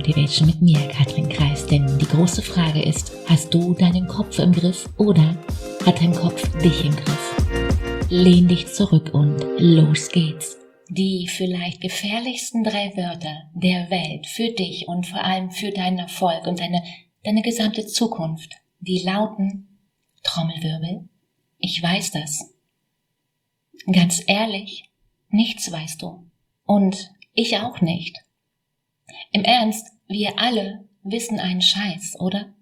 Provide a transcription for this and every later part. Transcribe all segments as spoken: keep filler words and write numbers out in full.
Motivation mit mir, Katrin Kreis, denn die große Frage ist, hast du deinen Kopf im Griff oder hat dein Kopf dich im Griff? Lehn dich zurück und los geht's. Die vielleicht gefährlichsten drei Wörter der Welt für dich und vor allem für deinen Erfolg und deine, deine gesamte Zukunft, die lauten Trommelwirbel, ich weiß das. Ganz ehrlich, nichts weißt du. Und ich auch nicht. Im Ernst, wir alle wissen einen Scheiß, oder?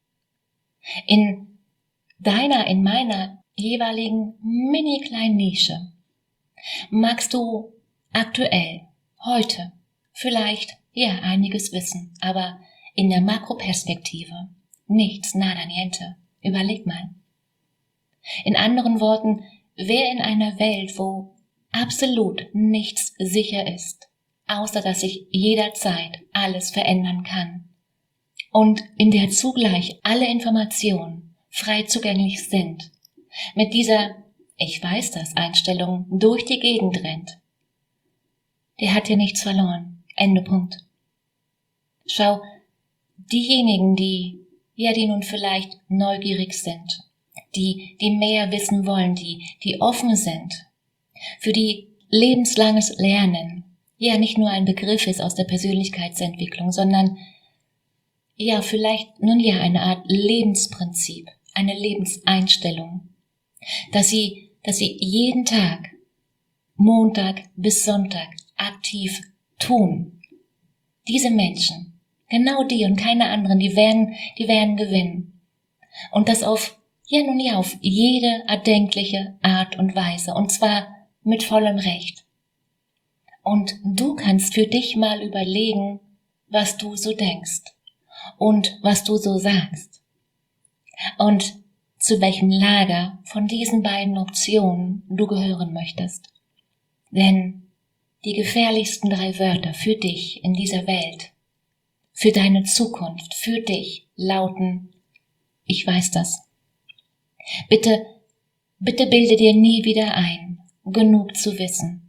In deiner, in meiner jeweiligen mini kleinen Nische magst du aktuell, heute, vielleicht, ja, einiges wissen, aber in der Makroperspektive nichts, nada niente. Überleg mal. In anderen Worten, wer in einer Welt, wo absolut nichts sicher ist, außer dass sich jederzeit alles verändern kann und in der zugleich alle Informationen frei zugänglich sind, mit dieser Ich weiß das Einstellung durch die Gegend rennt, der hat hier nichts verloren. Ende Punkt. Schau, diejenigen, die, ja, die nun vielleicht neugierig sind, die, die mehr wissen wollen, die, die offen sind, für die lebenslanges Lernen ja nicht nur ein Begriff ist aus der Persönlichkeitsentwicklung, sondern ja vielleicht nun ja eine Art Lebensprinzip, eine Lebenseinstellung, dass sie, dass sie jeden Tag, Montag bis Sonntag aktiv tun. Diese Menschen, genau die und keine anderen, die werden, die werden gewinnen. Und das auf, ja nun ja, auf jede erdenkliche Art und Weise, und zwar mit vollem Recht. Und du kannst für dich mal überlegen, was du so denkst und was du so sagst und zu welchem Lager von diesen beiden Optionen du gehören möchtest. Denn die gefährlichsten drei Wörter für dich in dieser Welt, für deine Zukunft, für dich lauten, ich weiß das. Bitte, bitte bilde dir nie wieder ein, genug zu wissen.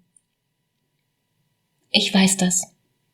Ich weiß das.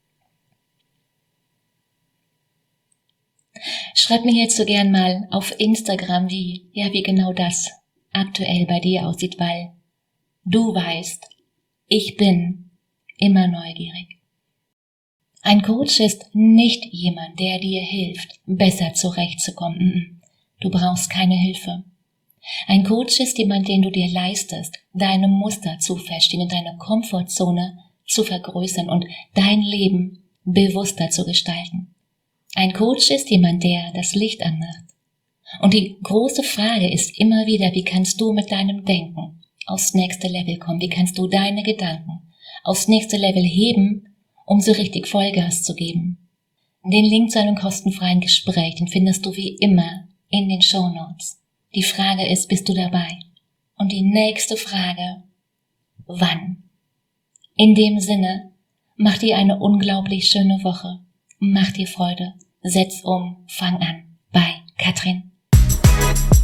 Schreib mir jetzt so gern mal auf Instagram, wie, ja, wie genau das aktuell bei dir aussieht, weil du weißt, ich bin immer neugierig. Ein Coach ist nicht jemand, der dir hilft, besser zurechtzukommen. Du brauchst keine Hilfe. Ein Coach ist jemand, den du dir leistest, deine Muster zu verstehen und deine Komfortzone zu vergrößern und dein Leben bewusster zu gestalten. Ein Coach ist jemand, der das Licht anmacht. Und die große Frage ist immer wieder, wie kannst du mit deinem Denken aufs nächste Level kommen? Wie kannst du deine Gedanken aufs nächste Level heben, um so richtig Vollgas zu geben? Den Link zu einem kostenfreien Gespräch, den findest du wie immer in den Shownotes. Die Frage ist, bist du dabei? Und die nächste Frage, wann? In dem Sinne, mach dir eine unglaublich schöne Woche. Mach dir Freude. Setz um, fang an. Bei Katrin.